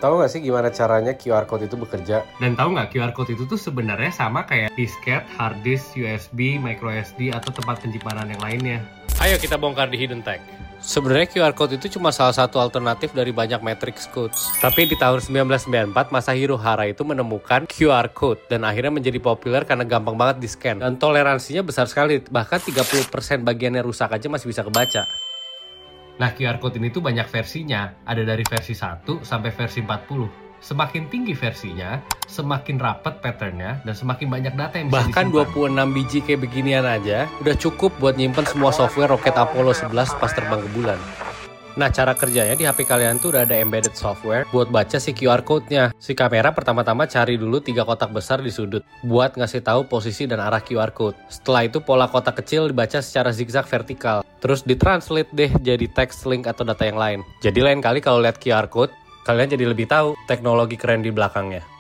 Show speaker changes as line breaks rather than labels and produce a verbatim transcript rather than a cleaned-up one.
Tahu nggak sih gimana caranya Q R code itu bekerja?
Dan tahu nggak Q R code itu tuh sebenarnya sama kayak disket, hard disk, U S B, micro S D, atau tempat penyimpanan yang lainnya.
Ayo kita bongkar di Hidden Tech. Sebenarnya Q R code itu cuma salah satu alternatif dari banyak matrix codes. Tapi di tahun sembilan belas sembilan puluh empat, Masahiro Hara itu menemukan Q R code dan akhirnya menjadi populer karena gampang banget di-scan. Dan toleransinya besar sekali, bahkan tiga puluh persen bagiannya rusak aja masih bisa kebaca.
Nah, Q R code ini tuh banyak versinya, ada dari versi satu sampai versi empat puluh. Semakin tinggi versinya, semakin rapat patternnya, dan semakin banyak data yang bisa
Bahkan
disimpan.
dua puluh enam biji kayak beginian aja, udah cukup buat nyimpen semua software roket Apollo sebelas pas terbang ke bulan. Nah, cara kerjanya di H P kalian tuh udah ada embedded software buat baca si Q R code-nya. Si kamera pertama-tama cari dulu tiga kotak besar di sudut buat ngasih tahu posisi dan arah Q R code. Setelah itu pola kotak kecil dibaca secara zigzag vertikal. Terus ditranslate deh jadi text, link, atau data yang lain. Jadi lain kali kalau lihat Q R code, kalian jadi lebih tahu teknologi keren di belakangnya.